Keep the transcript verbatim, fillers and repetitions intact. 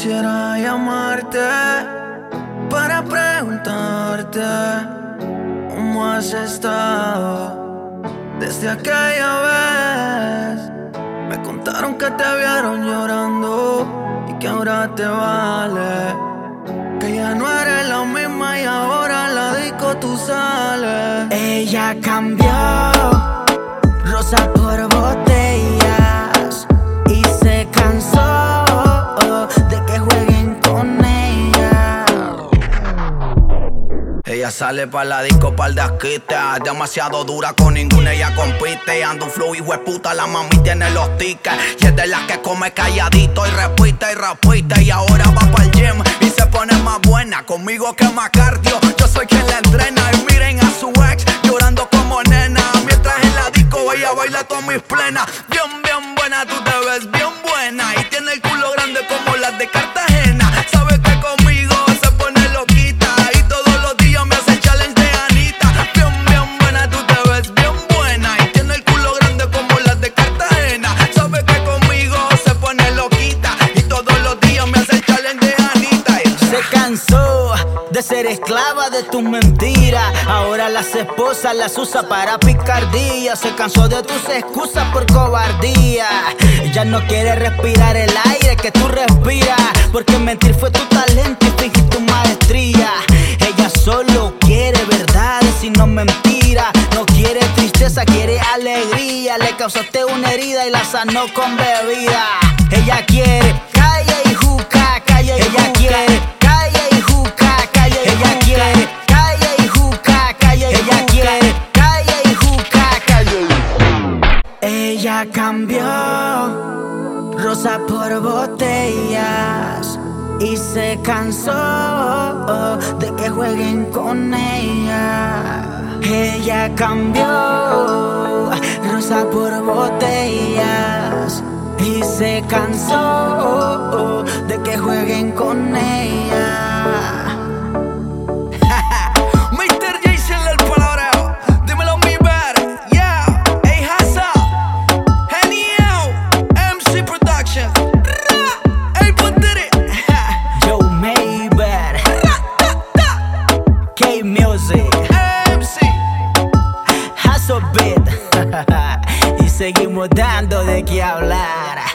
Quisiera llamarte para preguntarte cómo has estado desde aquella vez. Me contaron que te vieron llorando y que ahora te vale, que ya no eres la misma y ahora en la disco tú sales. Ella cambió, rosa por botellas, y se cansó de que jueguen con ella. Ella sale pa' la disco, par de asquites. Demasiado dura, con ninguna ella compite. Anda un flow, hijo de puta, la mami tiene los tickets. Y es de las que come calladito y repite y repite. Y ahora va pa'l gym y se pone más buena. Conmigo que más cardio, yo soy quien la entrena. Y miren a su ex llorando como nena, mientras en la disco ella baila con mis plenas. Bien, bien buena, tú te ves bien buena. Y tiene el culo grande como las de Cartagena. Sabe que conmigo se pone loquita y todos los días me hace challenge de Anita. Bien, bien buena, tú te ves bien buena. Y tiene el culo grande como las de Cartagena. Sabe que conmigo se pone loquita y todos los días me hace challenge de Anita. Se cansó de ser esclava de tus mentiras. Ahora las esposas las usa para picardía. Se cansó de tus excusas por cobardía. Ya no quiere respirar el aire que tú respiras, porque mentir fue tu talento y fingir tu maestría. Ella solo quiere verdades y no mentiras. No quiere tristeza, quiere alegría. Le causaste una herida y la sanó con bebida. Ella quiere calle y juca, calle y ella quiere calle y juca, calle y ella quiere calle y juca, calle y ella quiere calle y juca, calle. Ella cambió, rosa por botellas, y se cansó de que jueguen con ella. Ella cambió, rosa por botellas, y se cansó de que jueguen con ella. mister Jason el palabreo, dímelo mi ver, yeah. Hey Hasa, Genial, M C Production, hey put it. Joe Mayber, K-Music, M C. Hustle Beat. Y seguimos dando de qué hablar.